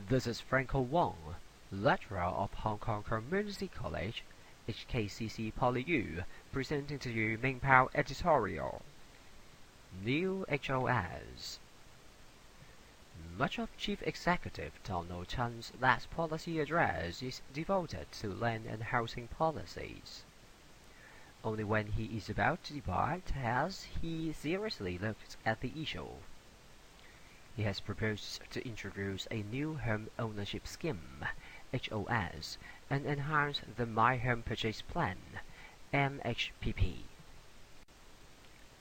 This is Franco Wong, lecturer of Hong Kong Community College, HKCC PolyU, presenting to you Ming Pao editorial. New HOS. Much of Chief Executive Donald Tsang's last policy address is devoted to land and housing policies. Only when he is about to depart has he seriously looked at the issue. He has proposed to introduce a new home ownership scheme, HOS, and enhance the My Home Purchase Plan, MHPP.